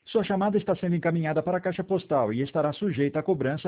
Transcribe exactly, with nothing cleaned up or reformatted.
Sua chamada está sendo encaminhada para a caixa postal e estará sujeita à cobrança